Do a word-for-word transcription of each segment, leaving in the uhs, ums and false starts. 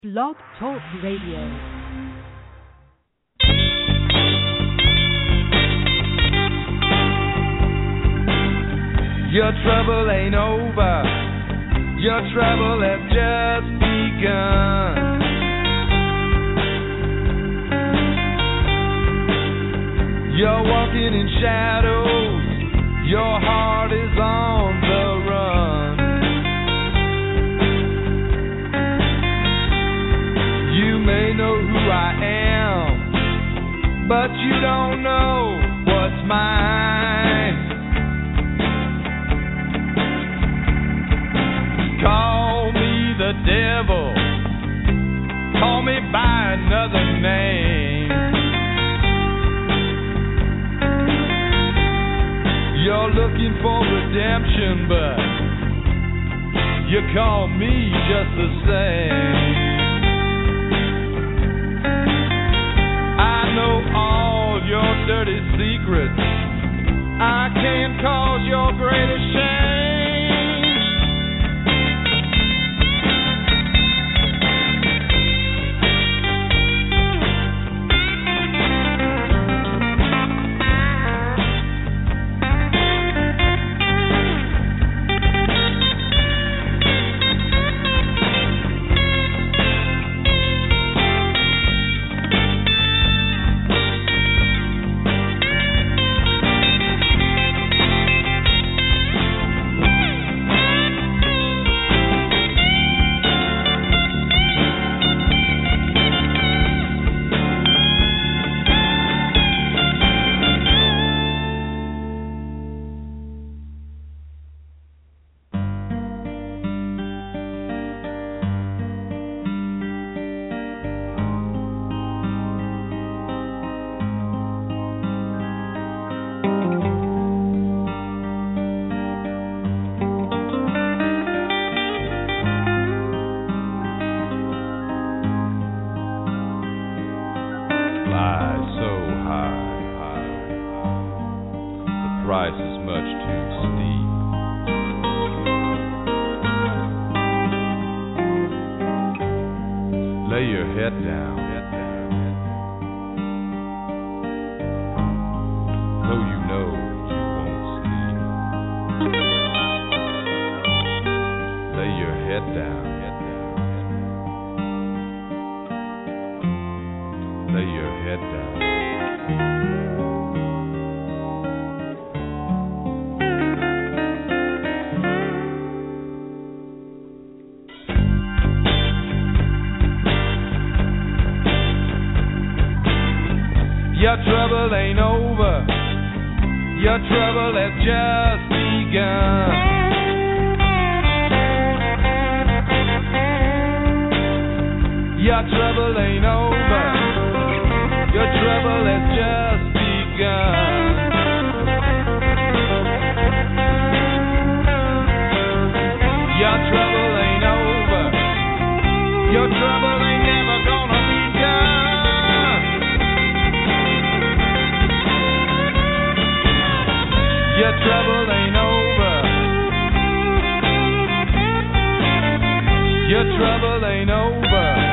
Blog Talk Radio. Your trouble ain't over. Your trouble has just begun. You're walking in shadows. Your heart is on the run. You may know who I am, but you don't know what's mine. Call me the devil, call me by another name. You're looking for redemption, but you call me just the same. I know all your dirty secrets. I can cause your greatest shame. Your trouble ain't over. Your trouble has just begun. Your trouble ain't over. Your trouble has just begun. Your trouble ain't over. Your trouble ain't never gonna be done. Your trouble ain't over. Your trouble ain't over.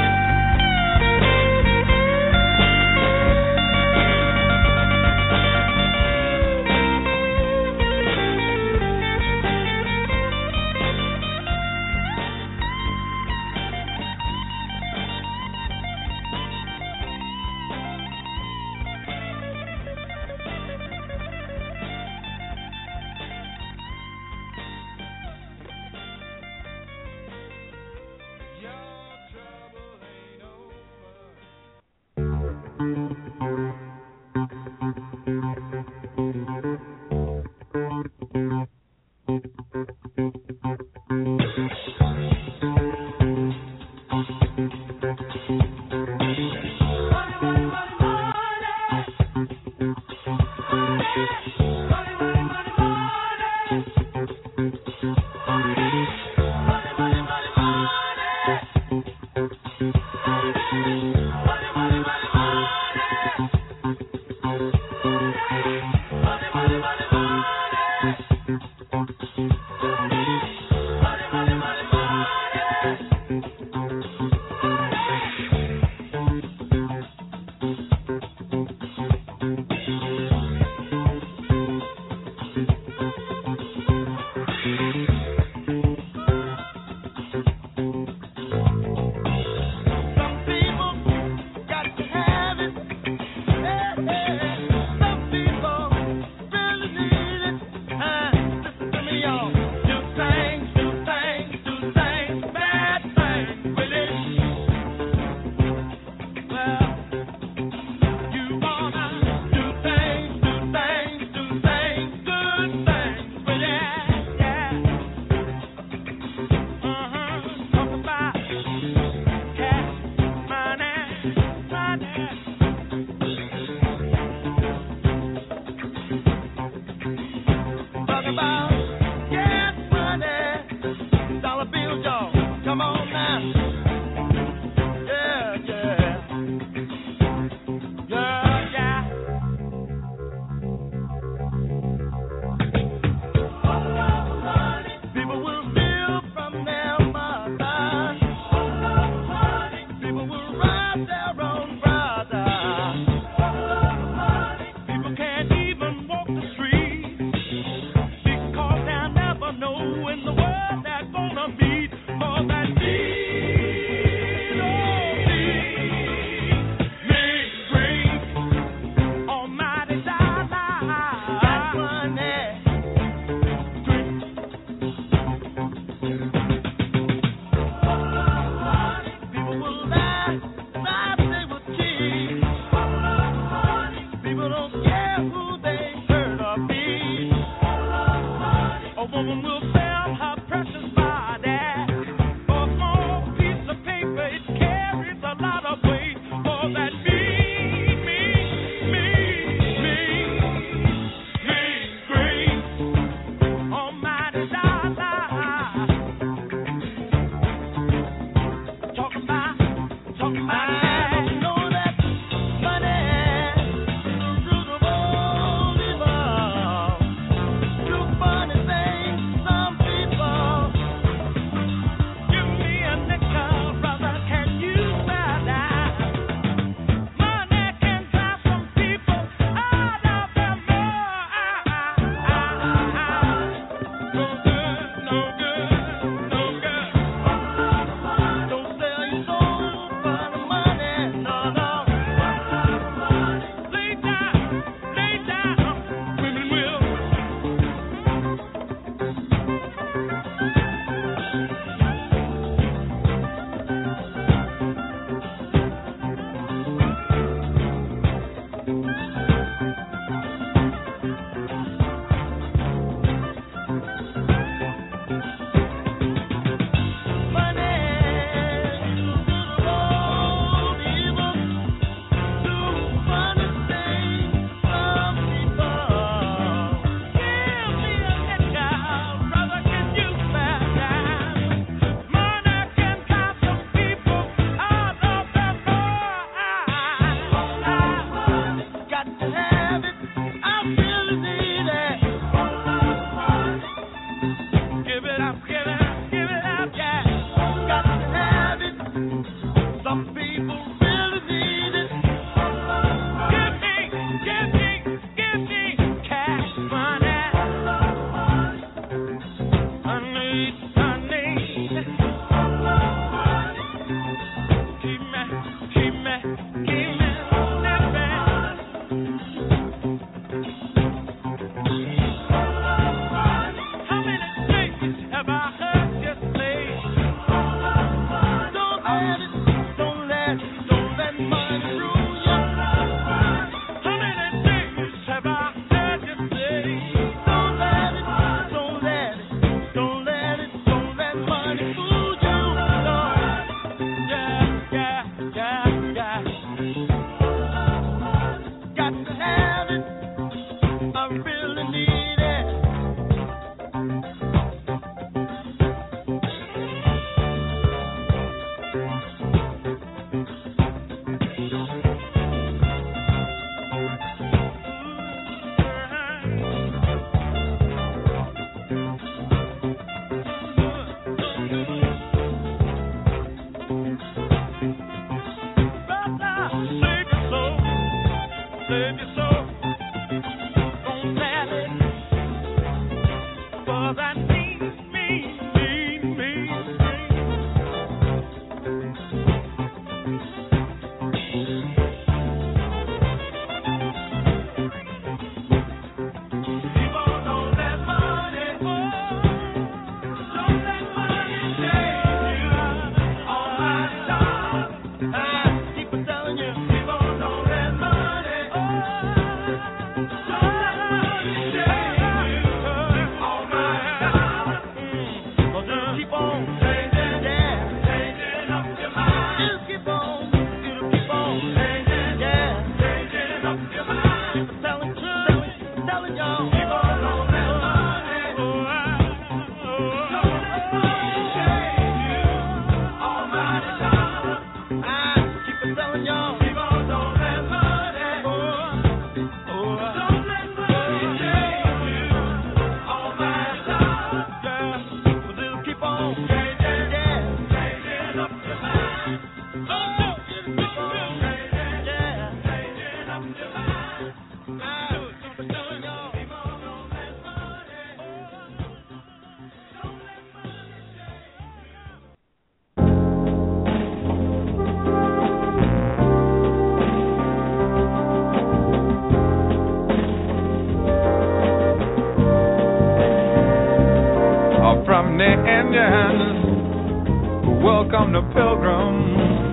Welcome to Pilgrim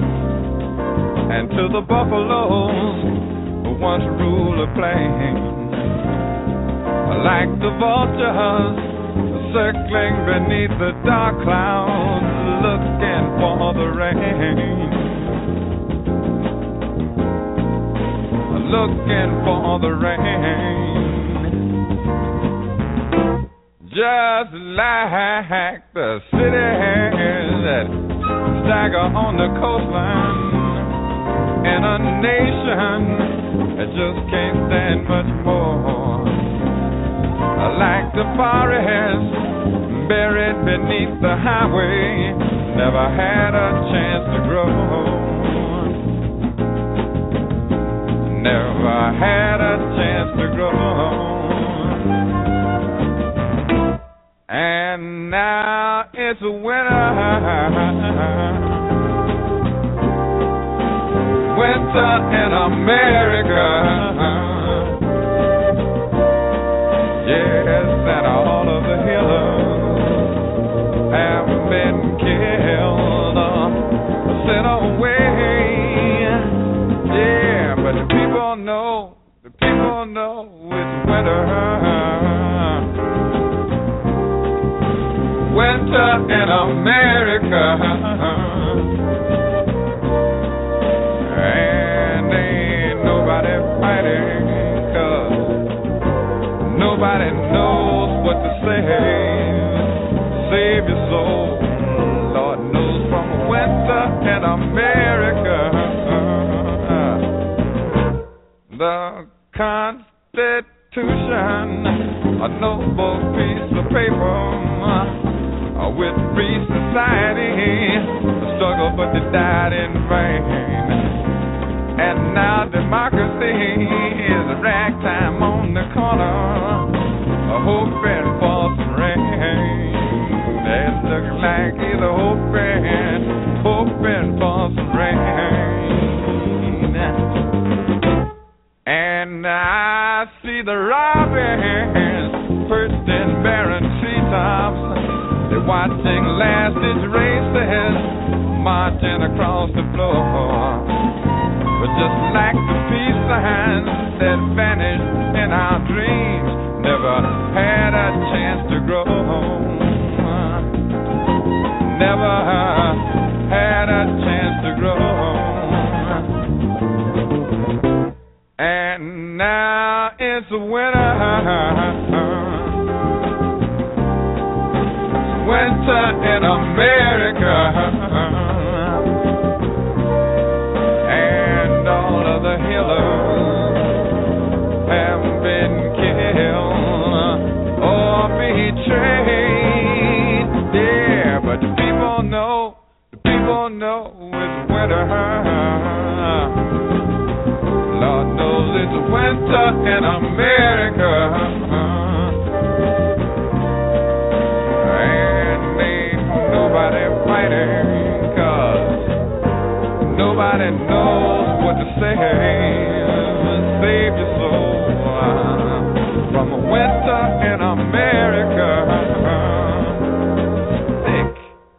and to the buffaloes who once ruled the plain. Like the vultures circling beneath the dark clouds, looking for the rain, looking for the rain. Just like the cities that stagger on the coastline, in a nation that just can't stand much more. Like the forest buried beneath the highway, never had a chance to grow, never had a chance to grow. And now it's winter, winter in America. Yes, and all of the healers have been killed, uh, sent away. Yeah, but the people know, the people know it's winter. Winter in America, and ain't nobody fighting, 'cause nobody knows what to say. Save your soul, Lord knows, from winter in America. The Constitution, a noble piece of paper, with free society, a struggle but they died in vain. And now democracy is a ragtime on the corner, hoping for some rain. It's looking like he's hoping, hoping for some rain. And I see the robins perched in barren treetops, they're watching last-ditch races marching across the floor. But just like the peace signs that vanished in our dreams, never had a chance to grow, never had a chance to grow. it's winter. Winter in America. And all of the healers have been killed or betrayed. Yeah, but the people know, the people know it's winter. Lord knows it's winter in America. And ain't nobody fighting, 'cause nobody knows what to say. Save your soul from a winter in America. Sick.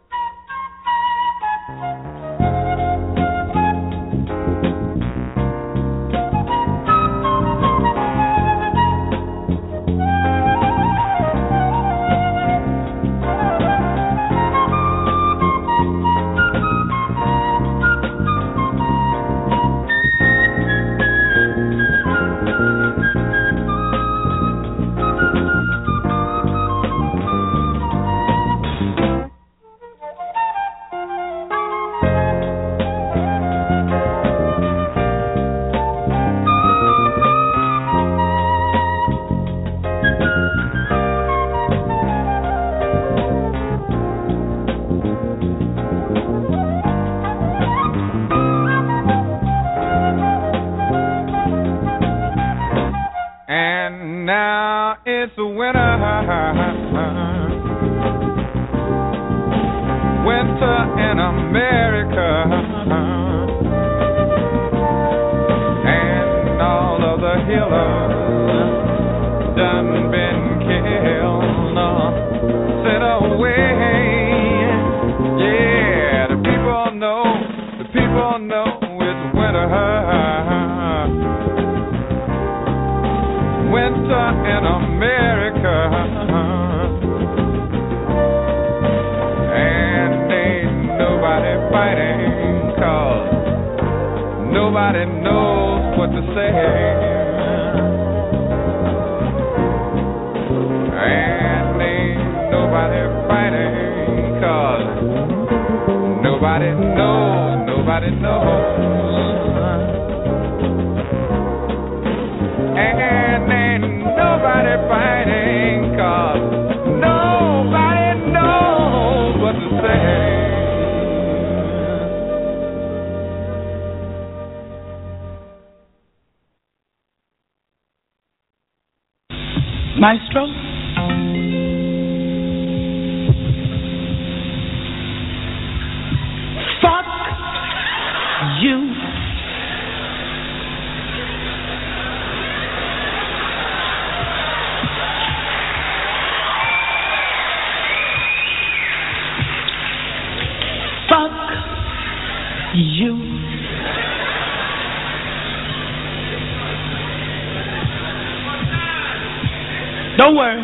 Maestro? Fuck you. Fuck you. Don't worry.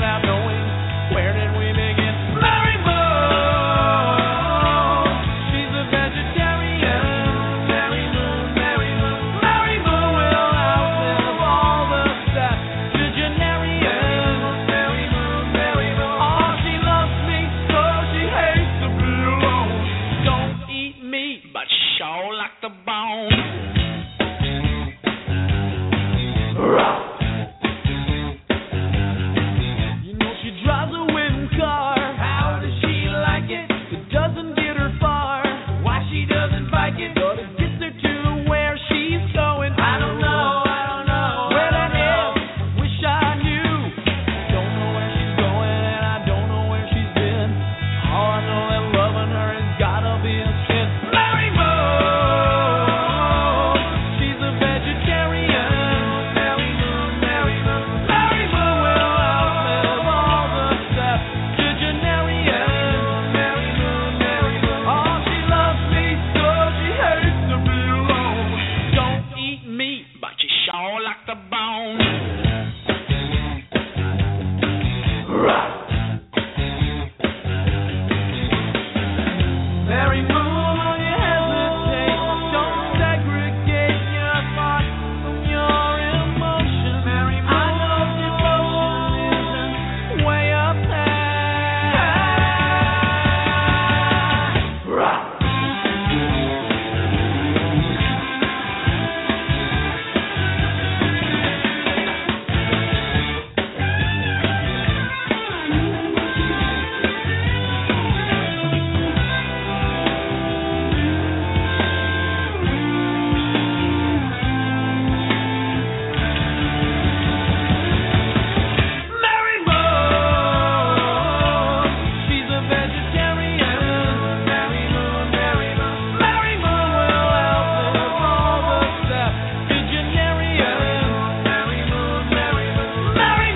without knowing where did we begin. Mary Moon, she's a vegetarian. Mary Moon, Mary Moon, Mary Moon will outlive all the septuagenarians. Mary Moon, Mary Moon, oh, she loves me so she hates to be alone. Don't eat meat, but sure like the bone. You know she drives a wooden car. How does she like it? It doesn't get her far. Why she doesn't bike it? But it gets her to where she's going. I don't know, I don't know. Where the hell? Wish I knew. Don't know where she's going and I don't know where she's been. All I know that loving her has gotta be a sin. Mary Moon, she's a vegetarian. Mary Moon, Mary Moon, Mary Moon will outlive all the septuagenarians. Mary Moon, Mary Moon, oh, she loves me so she hates to be alone. Don't eat meat, but you sure like the bone. Mary Moon, when you hesitate, don't segregate your thoughts from your emotions. Mary Moon, I know devotion isn't way up there. Mary Moon, she's a vegetarian. Mary Moon, Mary Moon, Mary Moon will outlive all the septuagenarians. Mary Moon, Mary Moon, Mary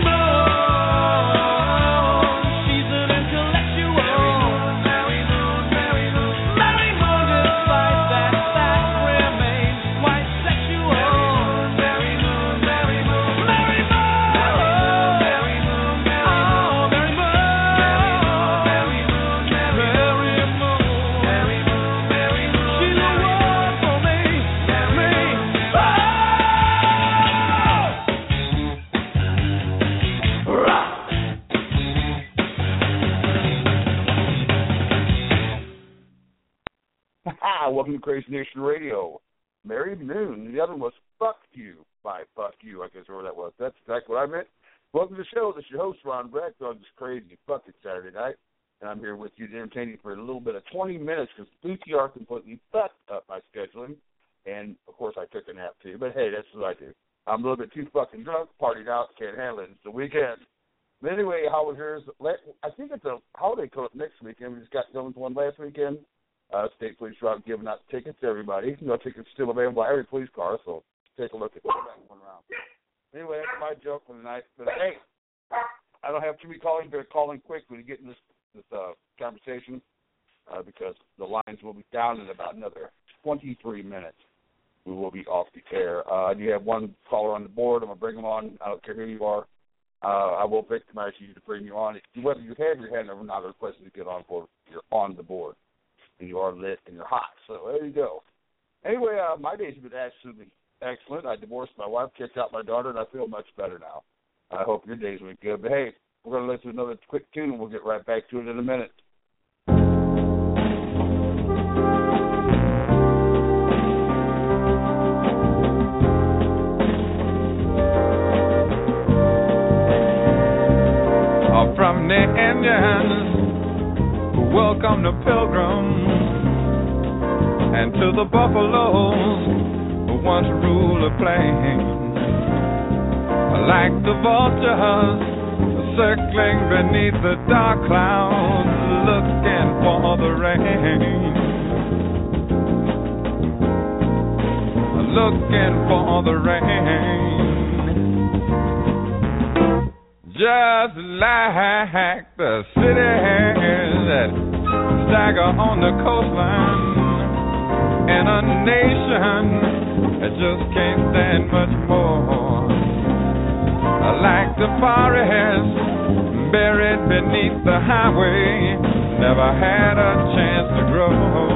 Moon, she's an intellectual. Mary Moon, Mary Moon, Mary Moon, despite that fact, remains quite sexual. Mary Moon, Mary Moon, Mary Moon, Mary Moon, oh, Mary Moon, Mary Moon, Mary Moon, Mary Moon, Mary Moon, she's the one for me, me, oh. Ha! Welcome to Crazy Nation Radio. Mary Moon. The other one was Fuck You by Fuck You, I guess, whatever that was. That's exactly what I meant. Welcome to the show. This is your host, Ron Breck, on this crazy fucking Saturday night. And I'm here with you to entertain you for a little bit of twenty minutes because P T R completely fucked up my scheduling. And, of course, I took a nap, too. But, hey, that's what I do. I'm a little bit too fucking drunk, partied out, can't handle it. It's the weekend. But anyway, Howard, here's, I think it's a holiday coat next weekend. We just got going to one last weekend. Uh, State Police Route giving out tickets to everybody. No tickets still available at every police car, so take a look at that one around. Anyway, that's my joke for the night. But, hey, I don't have too many calling, but calling quick when you get in this, this uh, conversation uh, because the lines will be down in about another twenty-three minutes. We will be off the air. Uh, I do have one caller on the board. I'm going to bring them on. I don't care who you are. Uh, I will victimize you to bring you on. Whether you have your hand or not, requesting to get on board, you're on the board. And you are lit and you're hot. So there you go. Anyway, uh, my days have been absolutely excellent. I divorced my wife, kicked out my daughter, and I feel much better now. I hope your days went good. But, hey, we're going to listen to another quick tune, and we'll get right back to it in a minute. From the Indians who welcome the pilgrims, and to the buffaloes who once ruled the plains, like the vultures circling beneath the dark clouds, looking for the rain, looking for the rain. Just like the cities that stagger on the coastline, and a nation that just can't stand much more. Like the forest buried beneath the highway, never had a chance to grow.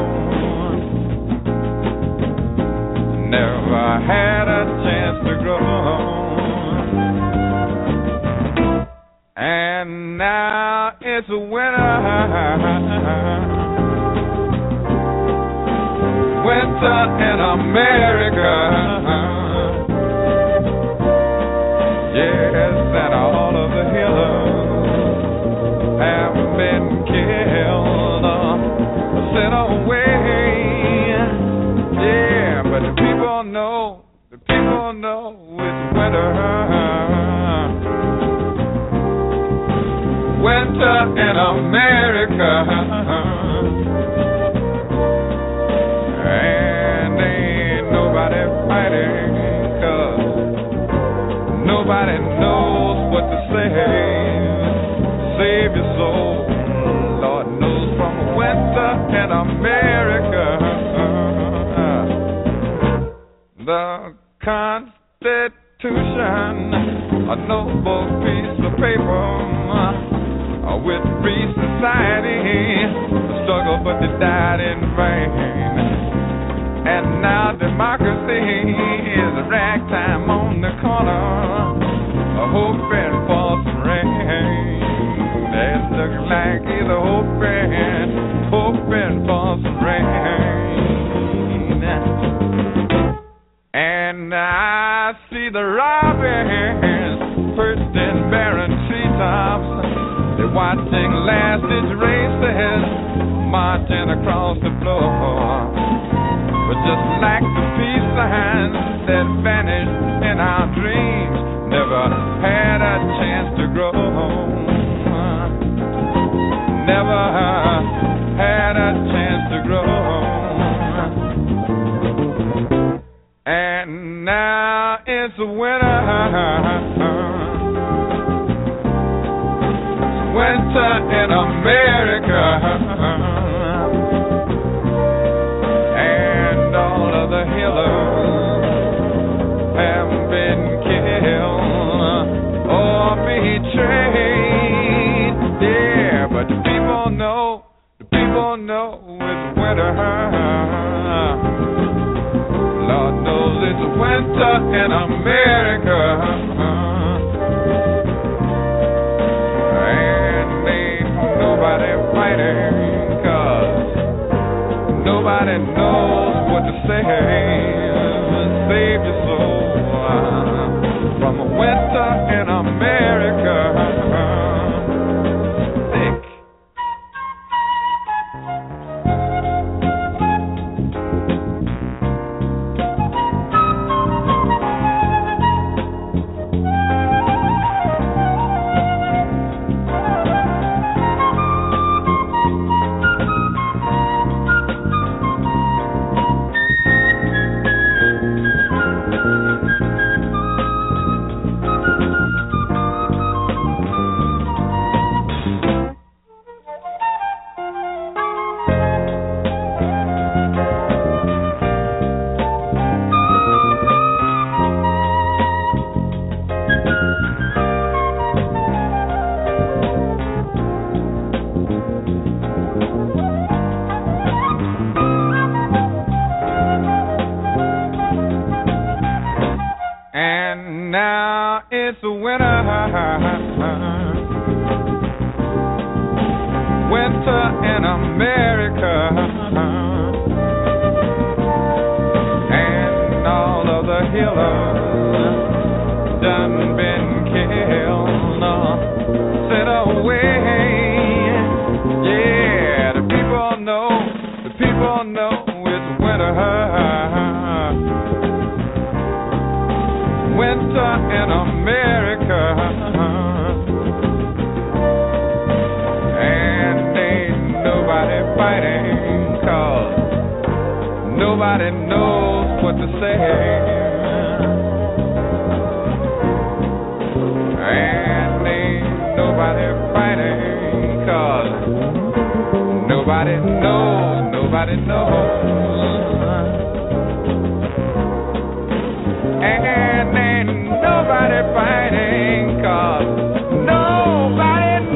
Never had a chance to grow. And now it's winter. Winter in America. Yes, and all of the healers have been killed, sent away. Yeah, but the people know, the people know it's winter. Winter in America. And ain't nobody fighting, 'cause nobody knows what to save. Save your soul, Lord knows, from winter in America. The Constitution, a noble piece of paper, with free society, the struggle but they died in vain. And now democracy is a ragtime on the corner, hoping for some rain. It's looking like either hoping, hoping for some rain. And I see the robins perched in barren treetops. They're watching last ditch races marching across the floor. But just like the peace signs that vanished in our dreams, never had a chance to grow. Never had a chance to grow. And now it's winter. Winter in America. And all of the healers have been killed or betrayed. Yeah, but the people know, the people know it's winter. Lord knows it's winter in America. Nobody fighting, 'cause nobody knows what to say. Save your soul from winter in America. Sick. It's winter, winter in America, and all of the healers done been killed, sent away. Yeah, the people know, the people know it's winter. Winter in America, and ain't nobody fighting, 'cause nobody knows what to say. And ain't nobody fighting, 'cause nobody knows, nobody knows. And ain't nobody fighting, 'cause nobody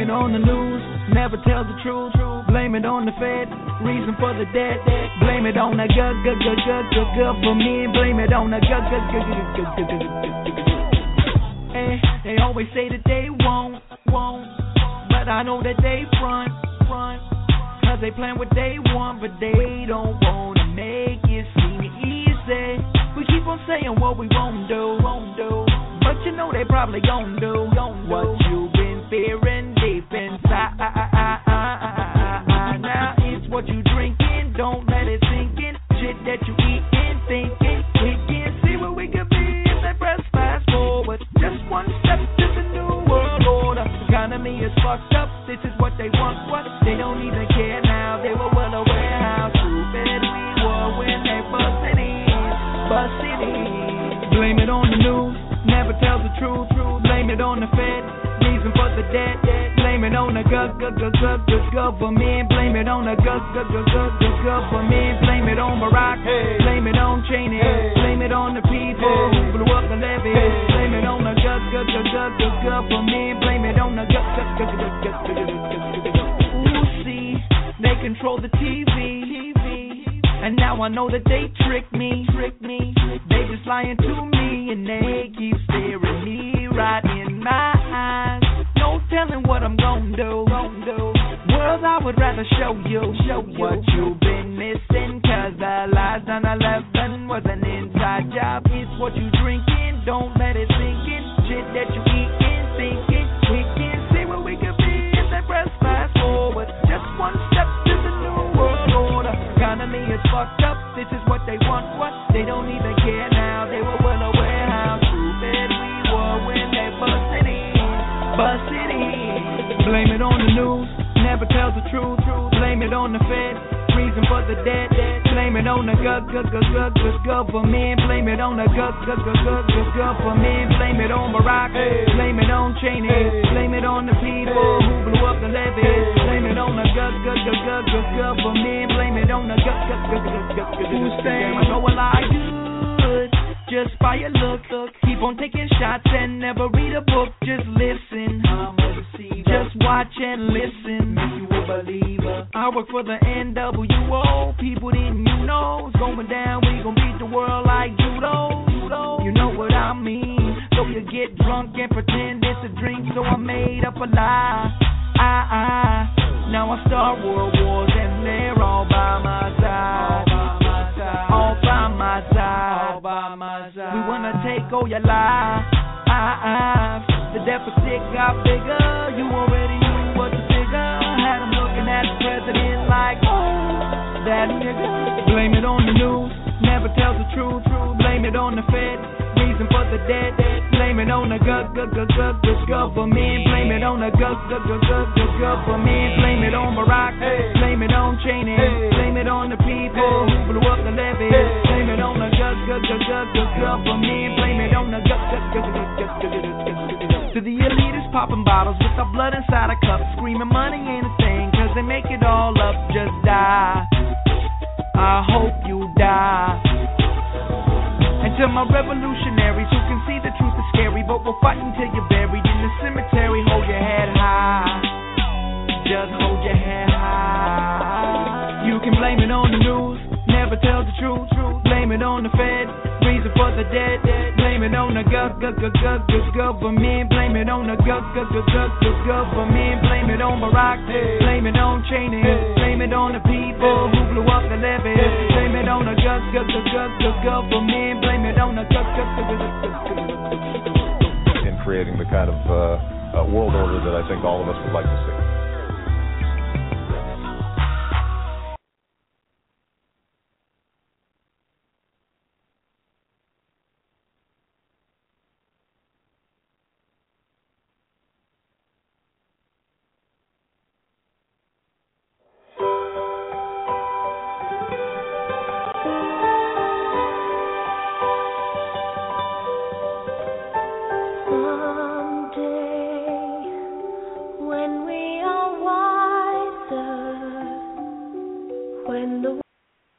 it on the news, never tells the truth. Blame it on the Fed, reason for the debt. Blame it on the gu- gu- gu- gu- gu- government. Blame it on the gu- gu- gu- gu- gu- gu- gu- gu- Hey, they always say that they won't, won't, but I know that they front, front. Cause they plan what they want, but they don't wanna make it seem easy. We keep on saying what we won't do, won't do, but you know they probably gon' do, gon' do what you've been fearing deep inside. Now it's what you drinking, don't let it sink in. Shit that you eating, thinking we can see what we could be if they press fast forward. Just one step to the new world order. Economy is fucked up, this is what they want, what they don't even care now. They were well aware how stupid we were when they busted in, busted in. Blame it on the news, never tells the truth. Blame it on the Fed, reason for the debt. Blame it on the gu- gu- gu- gu- gu- government. Blame it on the gu- gu- gu- gu- gu- government. Blame it on Barack. Blame it on Cheney. Blame it on the people who blew up the levee. Blame it on the gu- gu- gu- gu- gu- government. Blame it on the gu- gu- gu- gu- gu- gu- gu- Ooh, see, they control the T V. And now I know that they trick me, trick me. They just lying to me and they keep staring me right in my eyes. No telling what I'm gon' do, gon' do. World, I would rather show you, show you what you've been missing. Cause the lies nine eleven was an inside job. It's what you drinking, don't let it sink in. Shit that you eating, thinking we can see what we could be if they press fast forward. Just one step to the new world order. Economy is fucked up, this is what they want, what they don't even care now. They were well aware how stupid we were when they busted in, busted in. Blame it on the news, never tells the truth. Blame it on the Fed, reason for the debt. Blame it on the gu- gu- gu- gu- gu- government. Blame it on the gu- gu- gu- gu- gu- government. Blame it on Barack. Blame it on Cheney. Blame it on the people who blew up the levee. Blame it on the gu- gu- gu- gu- gu- government. Blame it on the gu- gu- gu- gu- gu- gu- gu- Damn, I know a lie good just by your look. Keep on taking shots and never read a book. Just listen. Just watch and listen. Make you a believer. I work for the N W O. People didn't you know it's going down. We gon' beat the world like judo. You know what I mean. So you get drunk and pretend it's a drink. So I made up a lie. I, I. Now I start world wars and they're all by my side. All by my side. All by my side. We wanna take all your life. I, I. The deficit got bigger. You already knew what to figure. Had them looking at the president like, oh, that nigga. Blame it on the news, never tells the truth. Blame it on the Fed, reason for the debt. Blame it on the gu- gu- gu- gu- gu- government. Blame it on the gu- gu- gu- gu- gu- government. Blame it on Barack. Blame it on Cheney. Blame it on the people who blew up the levee. Blame it on the gu- gu- gu- gu- gu- government. Blame it on the gu- gu- gu- gu- gu- gu- gu- To the elitists popping bottles with the blood inside a cup, screaming money ain't a thing, cause they make it all up. Just die. I hope you die. And to my revolutionaries who can see the truth is scary, but we'll fight until you're buried in the cemetery. Hold your head high. Just hold your head high. You can blame it on the news, never tell the truth. Blame it on the Fed, reason for the debt. Blame it on the gu- gu- gu- gu- gu- government. Blame it on the gu- gu- gu- gu- gu- government. Blame it on Barack. Blame it on Cheney. Blame it on the people who blew up the levee. Blame it on the gu- gu- gu- gu- gu- government. Blame it on the gu- gu- gu- gu- gu- gu- in creating the kind of uh, uh, world order that I think all of us would like to see.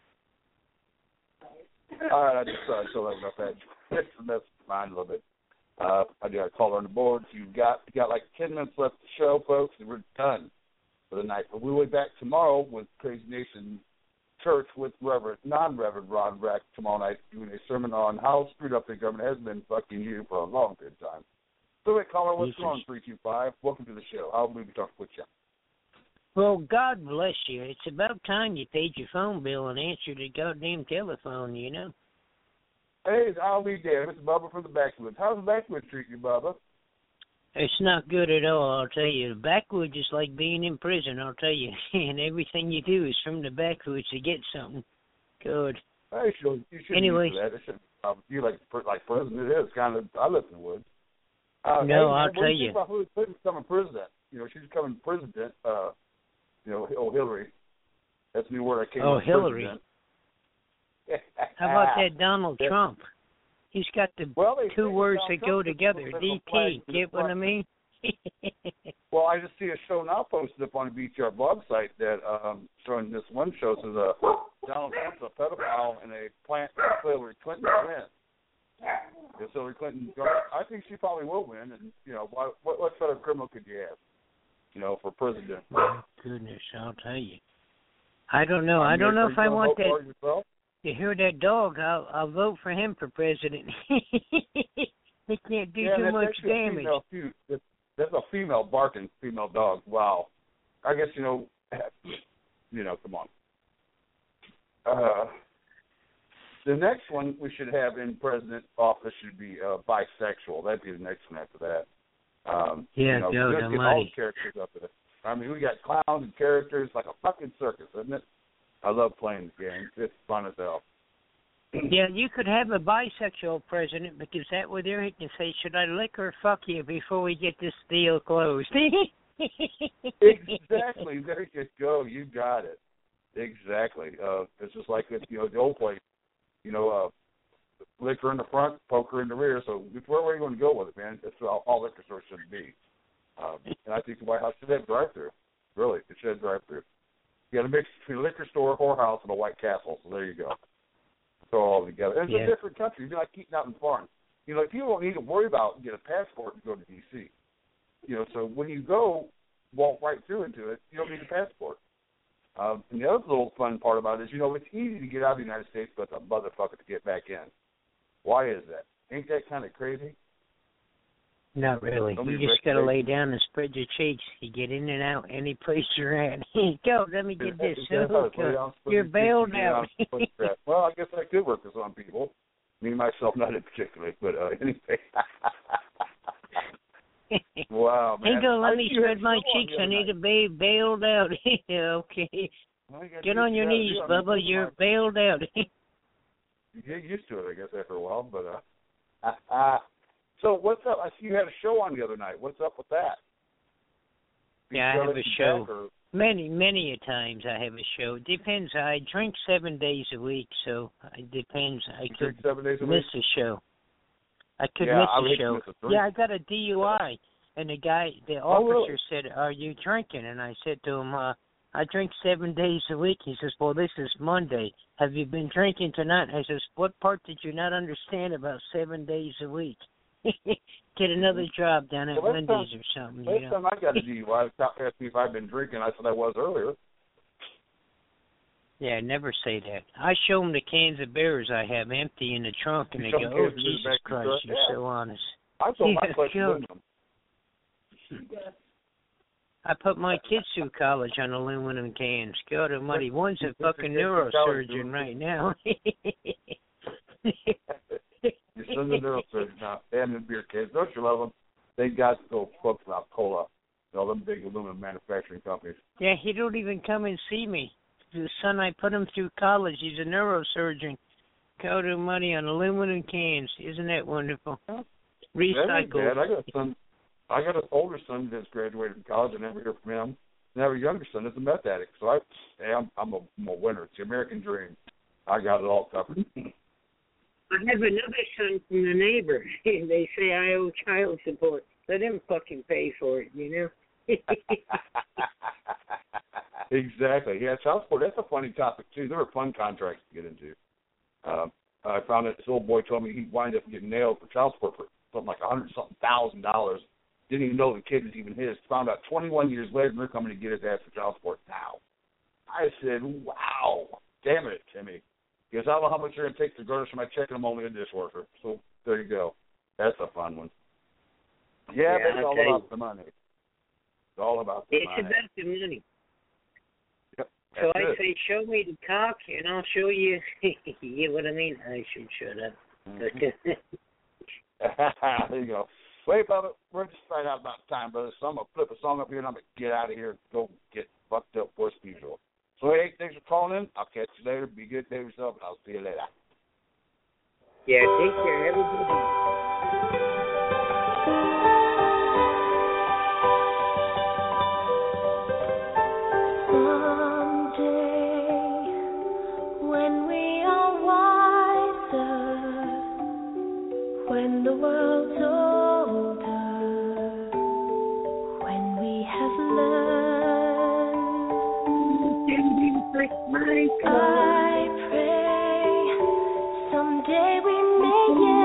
All right, I just thought I'd show that enough edge. Just mess with mine a little bit. Uh, I got a caller on the board. So you've got you got like ten minutes left of the show, folks, and we're done for the night. But we'll be back tomorrow with Crazy Nation Church with Reverend, non-Reverend Ron Brack tomorrow night doing a sermon on how screwed up the government has been fucking you for a long period of time. So, wait, caller, what's going on, three two five? Welcome to the show. How may we talk with you? Well, God bless you. It's about time you paid your phone bill and answered the goddamn telephone, you know. Hey, it's Ali Dan. It's Bubba from the Backwoods. How's the Backwoods treating you, Bubba? It's not good at all, I'll tell you. The backwoods is like being in prison, I'll tell you. And everything you do is from the backwoods to get something. Good. Hey, you should, you should anyway, use that. It should, um, you like like prison. It is kind of. I live in the woods. Uh, no, hey, I'll what tell do you. you. Think about Hillary Clinton becoming president? You know, she's becoming president. Uh, you know, oh Hillary. That's the new word I came Oh, up with. Hillary. How about that Donald yeah. Trump? He's got the well, two words that go together. D T. Get what I mean? Well, I just see a show now posted up on the B T R blog site that um, showing this one show says uh, Donald Trump's a pedophile and a plant Hillary Clinton win. If Hillary Clinton, I think she probably will win. And you know, what what, what sort of criminal could you have? You know, for president. My goodness, I'll tell you. I don't know. I, I don't know if I want that. Yourself? To hear that dog, I'll, I'll vote for him for president. He can't do yeah, too that's much damage. A female, that's a female barking female dog. Wow. I guess, you know, you know, come on. Uh, the next one we should have in president office should be uh, bisexual. That'd be the next one after that. Um, yeah, you know, go let's to get money. all the characters up there. I mean, we got clowns and characters like a fucking circus, isn't it? I love playing the game. It's fun as hell. Yeah, you could have a bisexual president because that way there he can say, should I lick or fuck you before we get this deal closed? Exactly. There you go. You got it. Exactly. Uh, it's just like, you know, the old place. You know, uh, liquor in the front, poker in the rear. So where are you going to go with it, man? That's all, all liquor stores should be. Um, and I think the White House should have drive-through. Really, it should have drive-through. You got a mix between a liquor store, whorehouse, and a White Castle. So there you go. Throw it all together. And it's yeah. a different country. You're like keeping out in foreign. You know, like people don't need to worry about getting a passport to go to D C. You know, so when you go, walk right through into it, you don't need a passport. Um, and the other little fun part about it is, you know, it's easy to get out of the United States, but it's a motherfucker to get back in. Why is that? Ain't that kind of crazy? Not really. Don't You be just got to rich, lay down and spread your cheeks. You get in and out any place you're at. Go, let me get this. So, you're bailed out. Well, I guess I could work with some people. Me, myself, not in particular, but uh, anyway. Wow, man. Hey, go, let I me see you spread had my a show on cheeks. the I other need night. to be bailed out. Okay. Well, you gotta Get do on what your you gotta knees, do. I mean, Bubba. You're my- bailed out. You get used to it, I guess, after a while. But uh, so what's up? I see you had a show on the other night. What's up with that? Yeah, I Did you have let a you show. back, or- Many, many a times I have a show. Depends. I drink seven days a week, so it depends. I You could drink seven days a miss week? a show. I could Yeah, miss I a would show. miss a drink. Yeah, I got a D U I, and the guy, the Oh, officer really? said, "Are you drinking?" And I said to him, uh, "I drink seven days a week." He says, "Well, this is Monday. Have you been drinking tonight?" I says, "What part did you not understand about seven days a week?" Get another job down at Well, last Wendy's time- or something. Last You know? time I got a D U I, the cop asked me if I'd been drinking. I said I was earlier. Yeah, never say that. I show them the cans of beers I have empty in the trunk, and You they show go, them "Oh, cans of beers Jesus back in the Christ, trunk? you're Yeah. so honest." I told my Yeah, question sure. aluminum. I put my kids through college on aluminum cans. God almighty, one's a Kids fucking through college, neurosurgeon dude. right now. Your son's a neurosurgeon now. And the beer cans. Don't you love them? They got to go fuck about cola. All them big aluminum manufacturing companies. Yeah, he don't even come and see me. The son I put him through college, he's a neurosurgeon. God almighty on aluminum cans. Isn't that wonderful? That ain't Recycled. bad. I got a son. I got an older son that's graduated from college. I never hear from him. And I have a younger son that's a meth addict. So I, hey, I'm, I'm a, I'm a winner. It's the American dream. I got it all covered. I have another son from the neighbor. They say I owe child support. Let him fucking pay for it, you know? Exactly. Yeah, child support, that's a funny topic, too. There are fun contracts to get into. Uh, I found that this old boy told me he wound up getting nailed for child support for something like a hundred something thousand dollars. Didn't even know the kid was even his. Found out twenty-one years later, and they're coming to get his ass for child support now. I said, wow, damn it, Timmy. Because I don't know how much they're going to take to garnish my check, and I'm only a dishwasher. So there you go. That's a fun one. Yeah, Yeah, but it's all okay. about the money. It's all about the It's money. about the money. Yep, So that's I it. say, show me the cock, and I'll show you. You know what I mean? I should shut up. Mm-hmm. There you go. Wait, Bubba, we're just right out about time, brother. So I'm going to flip a song up here, and I'm going to get out of here and go get fucked up worse than usual. So, hey, thanks for calling in. I'll catch you later. Be good to yourself, and I'll see you later. Yeah, take care. Everybody. When we are wiser, when the world's older, when we have learned, I pray someday we may get